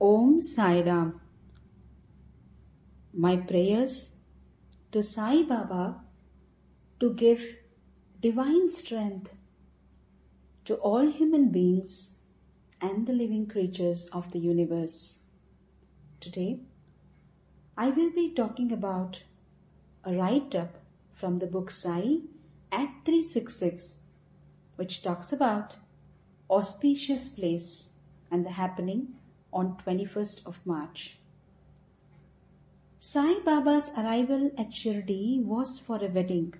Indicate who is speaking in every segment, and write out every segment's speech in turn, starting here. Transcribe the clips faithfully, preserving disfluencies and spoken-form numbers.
Speaker 1: Om Sai Ram. My prayers to Sai Baba to give divine strength to all human beings and the living creatures of the universe. Today, I will be talking about a write-up from the book Sai at three sixty-six, which talks about auspicious place and the happening on twenty-first of March. Sai Baba's arrival at Shirdi was for a wedding.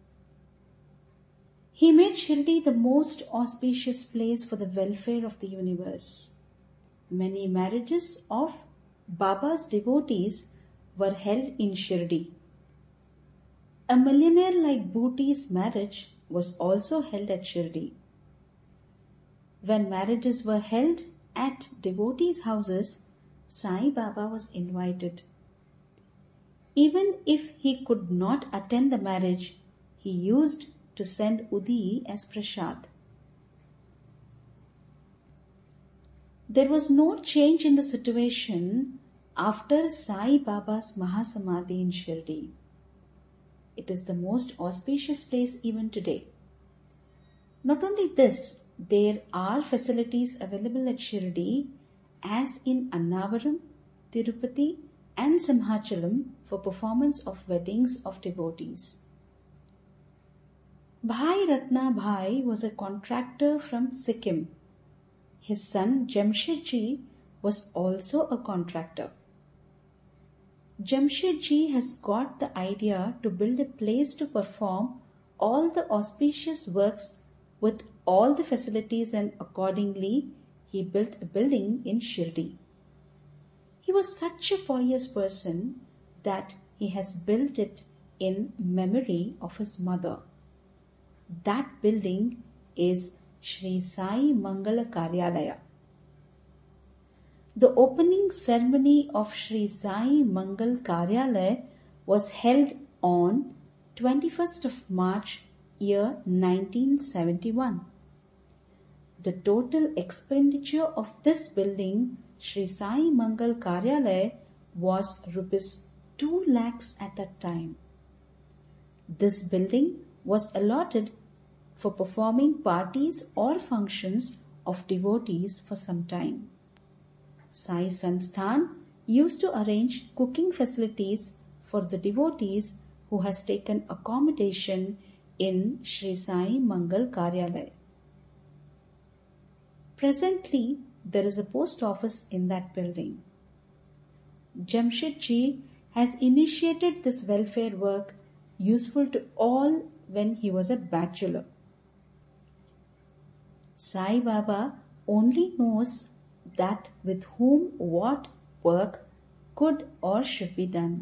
Speaker 1: He made Shirdi the most auspicious place for the welfare of the universe. Many marriages of Baba's devotees were held in Shirdi. A millionaire like Bhuti's marriage was also held at Shirdi. When marriages were held at devotees' houses, Sai Baba was invited. Even if he could not attend the marriage, he used to send Udi as prasad. There was no change in the situation after Sai Baba's Mahasamadhi in Shirdi. It is the most auspicious place even today. Not only this, there are facilities available at Shirdi as in Annavaram, Tirupati and Simhachalam for performance of weddings of devotees. Bhai Ratna Bhai was a contractor from Sikkim. His son Jamshedji was also a contractor. Jamshedji has got the idea to build a place to perform all the auspicious works with all the facilities, and accordingly he built a building in Shirdi. He was such a pious person that he has built it in memory of his mother. That building is Sri Sai Mangala Karyalaya. The opening ceremony of Sri Sai Mangal Karyalaya was held on twenty-first of March, year nineteen seventy-one. The total expenditure of this building, Sri Sai Mangal Karyalaya, was rupees two lakhs at that time. This building was allotted for performing parties or functions of devotees for some time. Sai Sansthan used to arrange cooking facilities for the devotees who has taken accommodation in Sri Sai Mangal Karyalaya. Presently, there is a post office in that building. Jamshedji has initiated this welfare work useful to all when he was a bachelor. Sai Baba only knows that with whom what work could or should be done.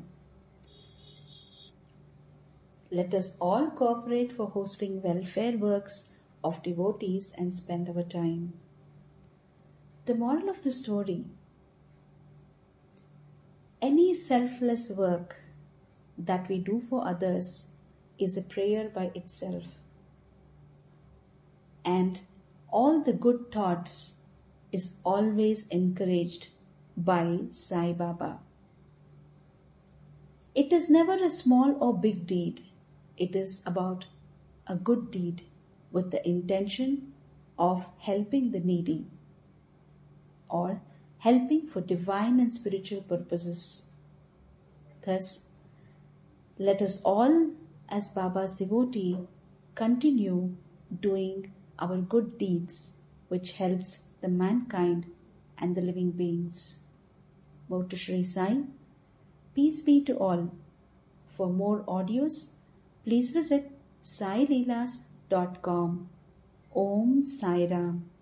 Speaker 1: Let us all cooperate for hosting welfare works of devotees and spend our time. The moral of the story: any selfless work that we do for others is a prayer by itself. And all the good thoughts is always encouraged by Sai Baba. It is never a small or big deed. It is about a good deed with the intention of helping the needy or helping for divine and spiritual purposes. Thus, let us all as Baba's devotee continue doing our good deeds which helps the mankind and the living beings. Bow to Sri Sai. Peace be to all. For more audios, please visit sai leelas dot com. Om Sai Ram.